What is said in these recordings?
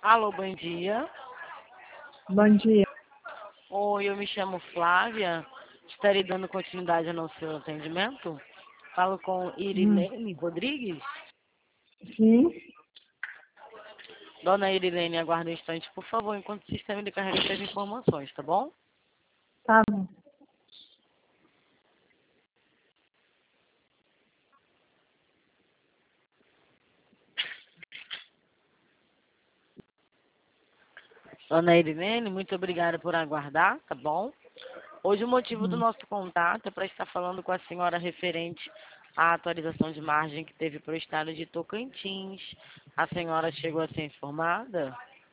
Alô, bom dia. Bom dia. Oi, eu me chamo Flávia. Estarei dando continuidade ao nosso atendimento. Falo com Irilene Rodrigues. Sim, Dona Irilene, aguarde um instante, por favor, enquanto o sistema lhe carrega essas informações, tá bom? tá bom. Dona Irilene, muito obrigada por aguardar, tá bom? Hoje o motivo do nosso contato é para estar falando com a senhora referente à atualização de margem que teve para o estado de Tocantins. A senhora chegou a ser informada?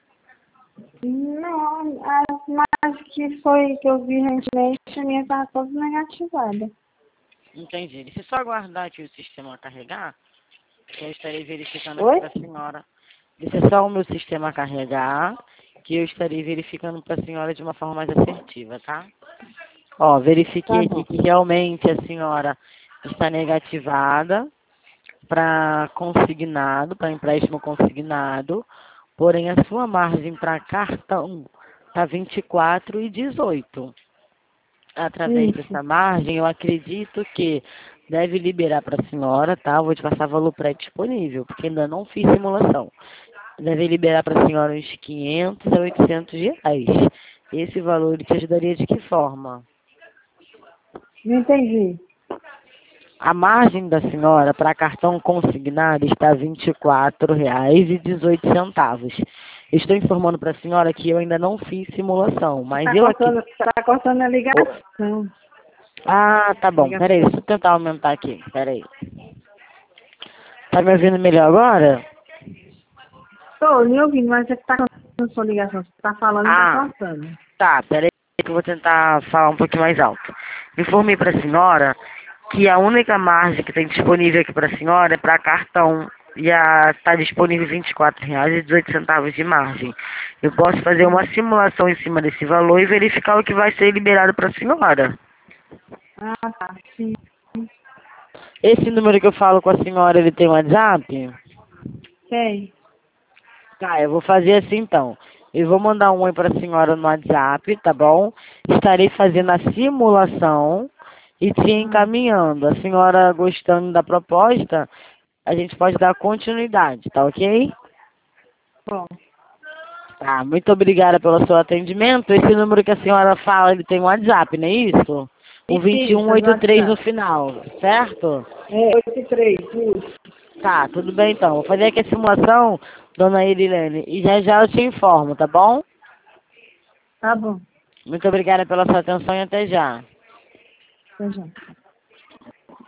Não, mas que foi que eu vi recentemente, a minha estava toda negativada. Entendi. Deixa eu só aguardar aqui o sistema carregar, que eu estarei verificando aqui Oi? para a senhora. Deixa só o meu sistema carregar, que eu estarei verificando para a senhora de uma forma mais assertiva, tá? Ó, Tá verifiquei aqui bom. que realmente a senhora está negativada para consignado, para empréstimo consignado, porém a sua margem para cartão está 24,18. Através Isso. dessa margem, eu acredito que deve liberar para a senhora, tá? Eu vou te passar valor pré-disponível, porque ainda não fiz simulação. Deve liberar para a senhora uns 500 a 800 reais. Esse valor ele te ajudaria de que forma? Não entendi. A margem da senhora para cartão consignado está R$ 24,18. Estou informando para a senhora que eu ainda não fiz simulação, mas eu aqui... Tá cortando a ligação. Ah, tá bom. Peraí, deixa eu tentar aumentar aqui. Peraí. Tá me ouvindo melhor agora? Tô me ouvindo, mas você tá cortando a sua ligação. Você tá falando e tá Ah, cortando. tá. Peraí que eu vou tentar falar um pouquinho mais alto. Informei para a senhora que a única margem que tem disponível aqui para a senhora é para cartão. E está disponível R$ 24,18 de margem. Eu posso fazer uma simulação em cima desse valor e verificar o que vai ser liberado para a senhora. Ah, tá. Sim. Esse número que eu falo com a senhora, ele tem WhatsApp? Tem. Tá, eu vou fazer assim então. Eu vou mandar um oi para a senhora no WhatsApp, tá bom? Estarei fazendo a simulação e te encaminhando. A senhora gostando da proposta, a gente pode dar continuidade, tá ok? Bom. Tá, muito obrigada pelo seu atendimento. Esse número que a senhora fala, ele tem um WhatsApp, não é isso? O Isso, no 2183 no WhatsApp. final, certo? É, 83, isso. Tá, tudo bem então. Vou fazer aqui a simulação, dona Irilene, e já já eu te informo, tá bom? Tá bom. Muito obrigada pela sua atenção e até já. Até já.